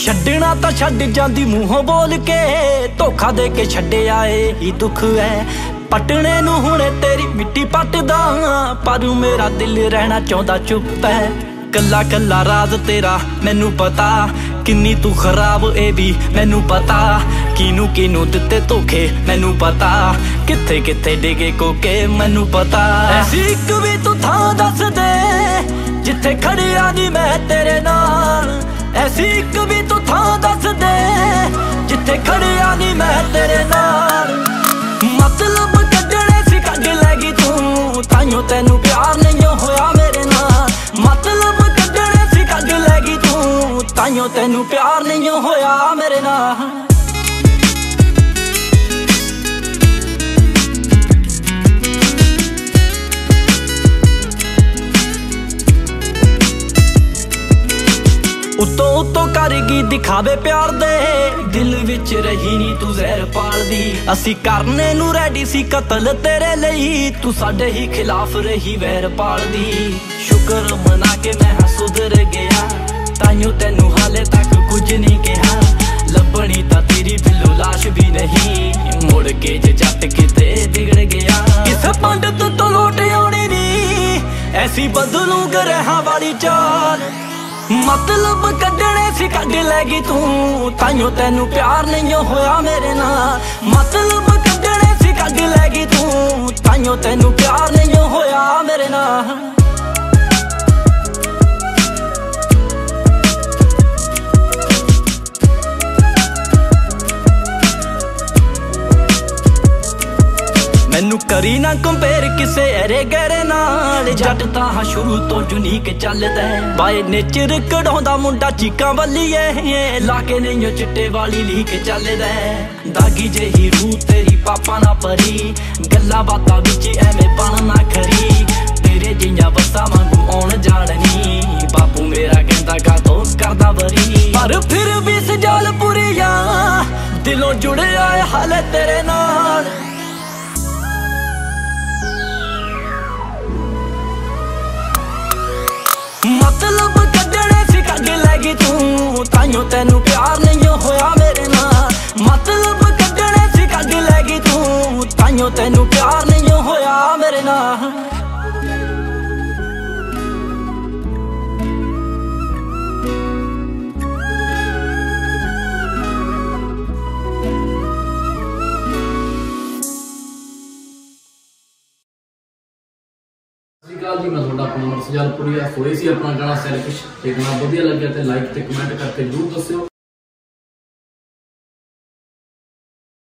छड्डना तां छड्ड जांदी मूहों बोल के, धोखा दे के छड्डिया ही दुख है। पटने नूं हुणे तेरी मिट्टी पटदा, पर मेरा दिल रहना चाहुंदा चुप है। कल्ला कल्ला राज तेरा मैनू पता, किन्नी तू खराब ए भी मैनू पता। किनू किनू दिते धोखे मैनू पता, किथे किथे डिगे कोके मैनू पता। ऐसी एक भी तू थां दस दे जिथे खड़िया नी मैं तेरे नाल। ऐसी एक भी तू थां दस दे जिथे खड़िया नी मैं तेरे नाल। मतलब कड्डणे सी कड्ड लैगी तू, ताइयों तैनू प्यार नहीं होया मेरे नाल। मतलब कड्डणे सी कड्ड लैगी तू, ताइयों तैनू प्यार नहीं होया मेरे नाल। उतो उतो करगी दिखावे प्यार दे, दिल विच रही नी तू जहर पाल दी। असी करने नू रेडी सी कतल तेरे लई, तू साडे ही खिलाफ रही वैर पाल दी। शुक्र मना के मैं सुधर गया, ताइयों तैनू हाले तक कुछ नहीं कहा। लभनी तां तेरी बिल्लो लाश भी नहीं, मुड़ के जे जट किते बिगड़ गया। किस पंडित तो लौट आनी नी, ऐसी बदलू ग्रहां वाली चाल। मतलब कड्डणे सी कड्ड लैगी तू, ताइयों तैनू प्यार नहीं होया मेरे नाल। मतलब कड्डणे सी कड्ड लैगी तू, ताइयों तैनू प्यार नहीं होया मेरे नाल। मैनू करी ना कंपेयर किसे अरे गहरे नाल। जट तां हाँ शुरू तो यूनीक चलदा, बाय नेचर कढ़ाउंदा मुंडा चीकां वल्लीए, लाके नहीं चिट्टे वाली लीक चलदा। दागी जेही रूह तेरी पापा ना परी, गल्लां बातां विच एवें बनना खरी। तेरे जियां बस्सा वांगू आउण जाणनी, बापू मेरा कहंदा कातों करदा बरी। पर फिर भी सजाल पुरिया दिलों जुड़िया हाले तेरे नाल। मतलब कड्डणे सी कड्ड लैगी तू, ताइयों तैनू प्यार नहीं होया मेरे नाल। मतलब कड्डणे सी कड्ड लैगी तू, ताइयों तैनू प्यार नहीं होया मेरे नाल। जी मैं थोड़ा अपना सजालपुरी। सो ये अपना गाना सैलफिश, ते गाना वधिया लग्या ते लाइक ते कमेंट करके जरूर दस्सिओ।